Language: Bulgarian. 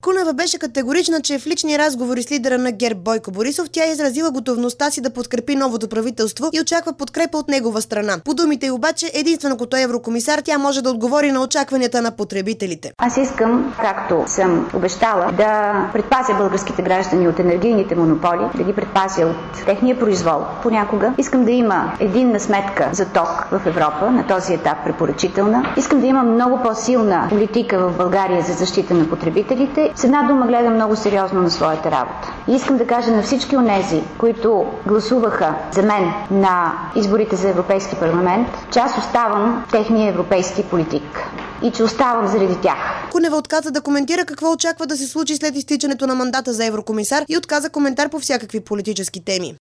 Кунева беше категорична, че в лични разговори с лидера на ГЕРБ Бойко Борисов тя е изразила готовността си да подкрепи новото правителство и очаква подкрепа от негова страна. По думите й обаче, единствено като еврокомисар тя може да отговори на очакванията на потребителите. Аз искам, както съм обещала, да предпазя българските граждани от енергийните монополи, да ги предпазя от техния произвол. Понякога искам да има единна сметка за ток в Европа, на този етап препоръчителна. Искам да има много по-силна политика в България за защита на потребителите. С една дума гледам много сериозно на своята работа. И искам да кажа на всички онези, които гласуваха за мен на изборите за Европейски парламент, че аз оставам техния европейски политик и че оставам заради тях. Кунева отказа да коментира какво очаква да се случи след изтичането на мандата за еврокомисар и отказа коментар по всякакви политически теми.